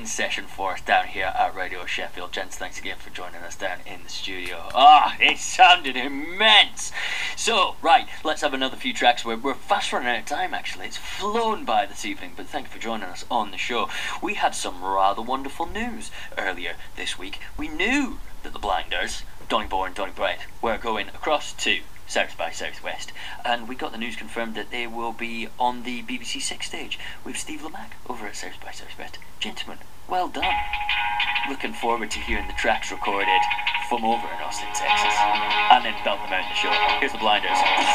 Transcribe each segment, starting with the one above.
session for us down here at Radio Sheffield. Gents, thanks again for joining us down in the studio. It sounded immense. So, right, let's have another few tracks. We're fast running out of time, actually. It's flown by this evening, but thank you for joining us on the show. We had some rather wonderful news earlier this week. We knew that the Blinders, Donegal and Donegal were going across to South by Southwest, and we got the news confirmed that they will be on the BBC Six stage with Steve Lamacq over at South by Southwest. Gentlemen, well done. Looking forward to hearing the tracks recorded from over in Austin, Texas, and then belt them out in the show. Here's the Blinders.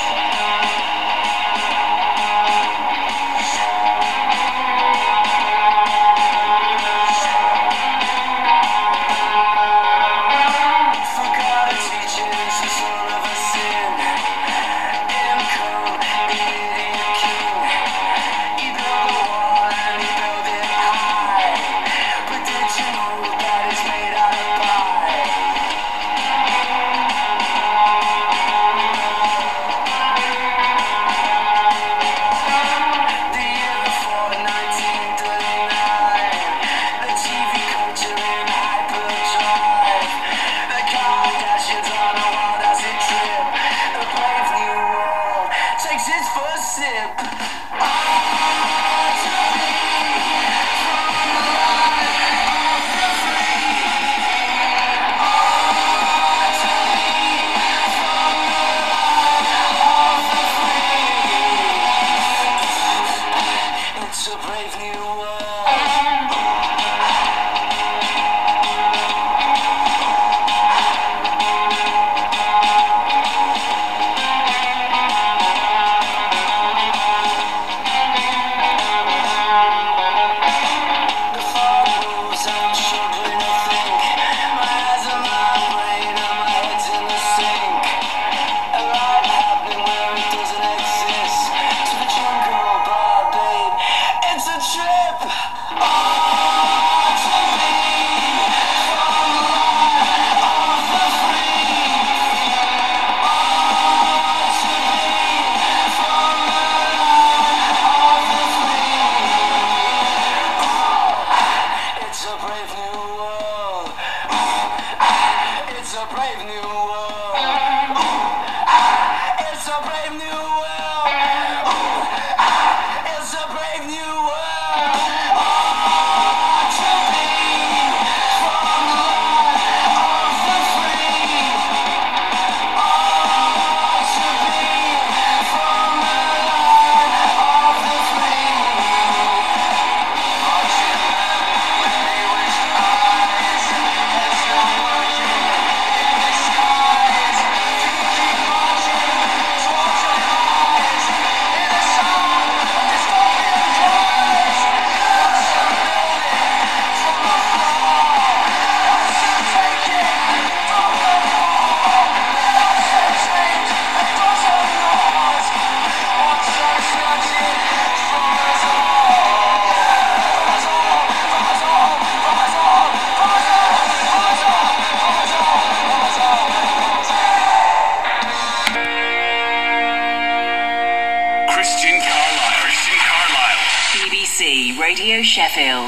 Radio Sheffield.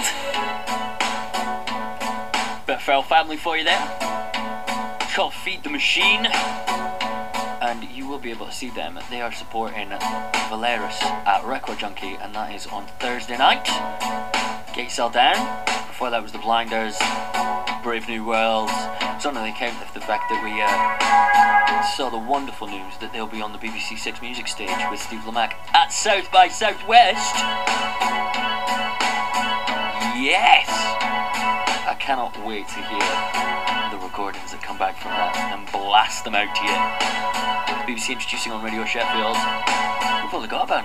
Bit of Feral Family for you there. It's called Feed the Machine, and you will be able to see them. They are supporting Valeris at Record Junkie, and that is on Thursday night. Get yourself down. Before that was the Blinders, Brave New World. It's on the account of the fact that we saw the wonderful news that they'll be on the BBC Six music stage with Steve Lamacq at South by Southwest. Yes! I cannot wait to hear the recordings that come back from that and blast them out to you. BBC introducing on Radio Sheffield. We've only got about